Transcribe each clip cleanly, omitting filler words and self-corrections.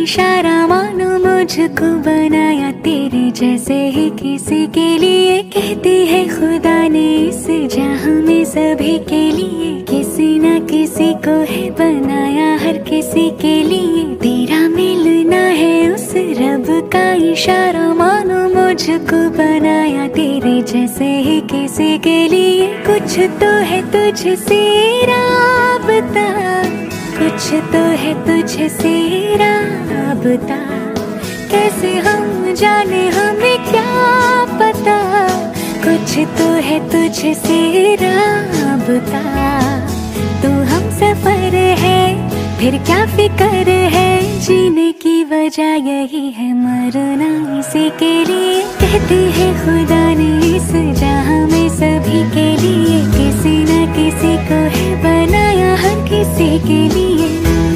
इशारा मानो मुझको बनाया तेरे जैसे ही किसी के लिए। कहती है खुदा ने इस जहां में सभी के लिए किसी न किसी को है बनाया, हर किसी के लिए तेरा मिलना है उस रब का इशारा मानो मुझको बनाया तेरे जैसे ही किसी के लिए। कुछ तो है तुझसे राबता, कुछ तो है तुझसे राबता, कैसे हम जाने हमें क्या पता। कुछ तो है तुझसे राबता, तू हम सफर है फिर क्या फिक्र है। जीने की वजह यही है मरना इसी के लिए। कहती है खुदा ने इस जहां में सभी के लिए किसी न किसी को है बनाया, हर किसी के लिए।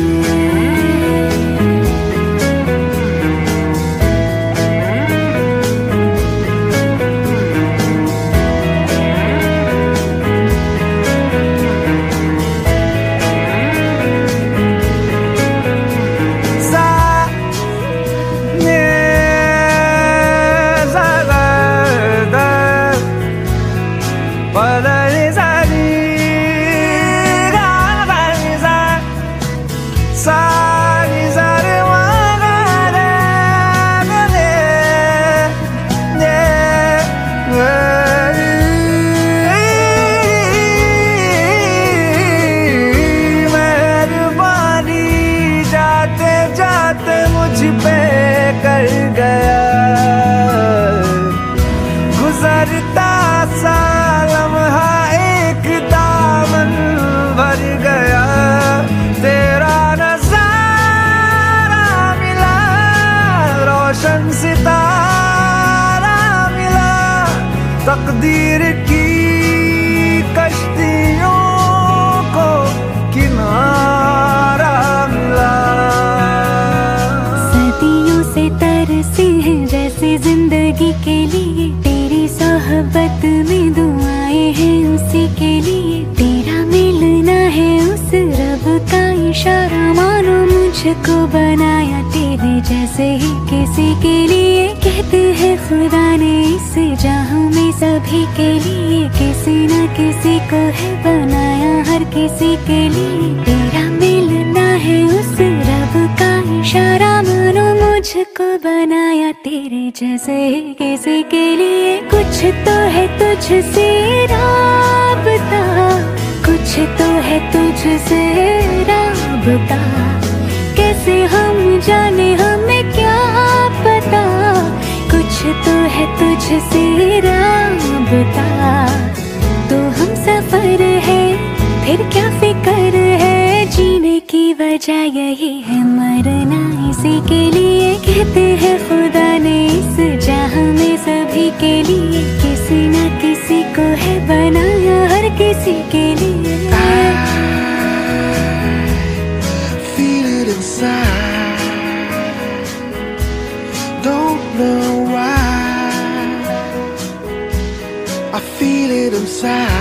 गुजरता सा लम्हा एक दामन भर गया, तेरा नजारा मिला, रोशन सितारा मिला, तकदीर की कश्तियों को किनारा मिला। सदियों से तरसी है जैसे जिंदगी के लिए, तेरी सोहबत में दुआएं हैं उसी के लिए। तेरा मिलना है उस रब का इशारा मानो मुझको बनाया तेरे जैसे ही किसी के लिए। कहते हैं खुदा ने इस जहां में सभी के लिए किसी न किसी को है बनाया, हर किसी के लिए तेरा मिलना है उस रब का इशारा मानो मुझको बनाया तेरे जैसे ही किसी के लिए। कुछ तो है तुझसे राबता, कुछ तो है तुझसे राबता, कैसे हम जाने हमें क्या पता। कुछ तो है तुझसे राबता, तो हम सफर है फिर क्या फिक्र है। जीने की वजह यही है मरना इसी के लिए। कहते हैं खुदा ने इस जहां में सभी के लिए किसी न किसी को है बनाया, हर किसी के लिए। Feel it inside, don't know why. I feel it inside.